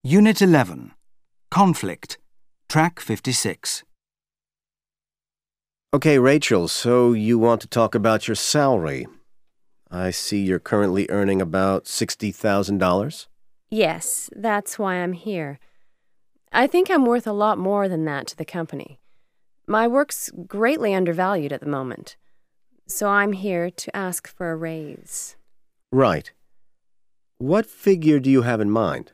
Unit 11. Conflict. Track 56. Okay, Rachel, so you want to talk about your salary. I see you're currently earning about $60,000. Yes, that's why I'm here. I think I'm worth a lot more than that to the company. My work's greatly undervalued at the moment, so I'm here to ask for a raise. Right. What figure do you have in mind?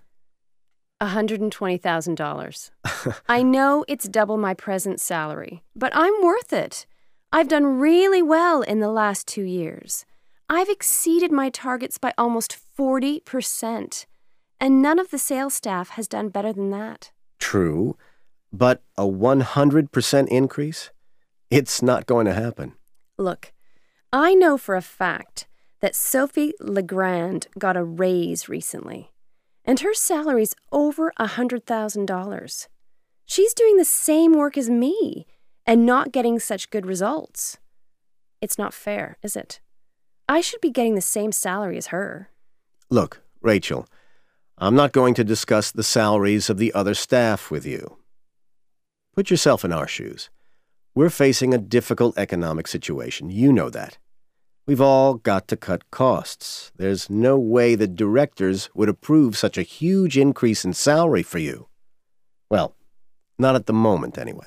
$120,000. I know it's double my present salary, but I'm worth it. I've done really well in the last 2 years. I've exceeded my targets by almost 40%, and none of the sales staff has done better than that. True, but a 100% increase? It's not going to happen. Look, I know for a fact that Sophie Legrand got a raise recently, and her salary's over $100,000. She's doing the same work as me and not getting such good results. It's not fair, is it? I should be getting the same salary as her. Look, Rachel, I'm not going to discuss the salaries of the other staff with you. Put yourself in our shoes. We're facing a difficult economic situation. You know that. We've all got to cut costs. There's no way the directors would approve such a huge increase in salary for you. Well, not at the moment, anyway.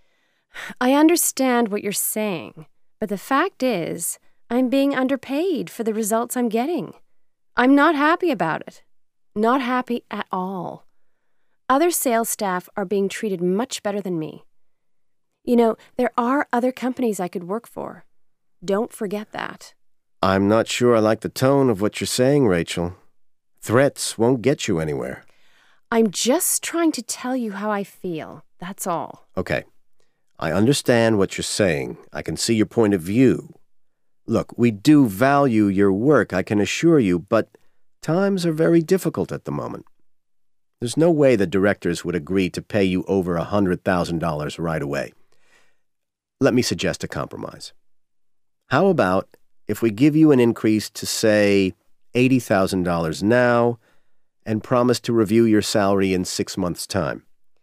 I understand what you're saying, but the fact is, I'm being underpaid for the results I'm getting. I'm not happy about it. Not happy at all. Other sales staff are being treated much better than me. You know, there are other companies I could work for. Don't forget that. I'm not sure I like the tone of what you're saying, Rachel. Threats won't get you anywhere. I'm just trying to tell you how I feel. That's all. Okay. I understand what you're saying. I can see your point of view. Look, we do value your work, I can assure you, but times are very difficult at the moment. There's no way the directors would agree to pay you over $100,000 right away. Let me suggest a compromise. How about if we give you an increase to, say, $80,000 now and promise to review your salary in 6 months' time?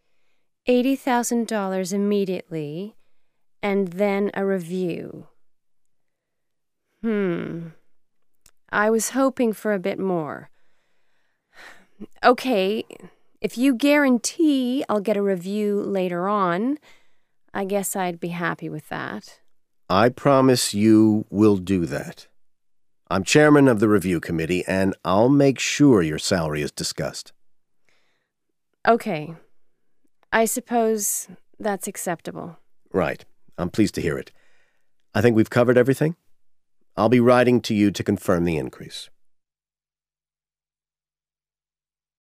$80,000 immediately, and then a review. I was hoping for a bit more. Okay, if you guarantee I'll get a review later on, I guess I'd be happy with that. I promise you will do that. I'm chairman of the review committee, and I'll make sure your salary is discussed. Okay. I suppose that's acceptable. Right. I'm pleased to hear it. I think we've covered everything. I'll be writing to you to confirm the increase.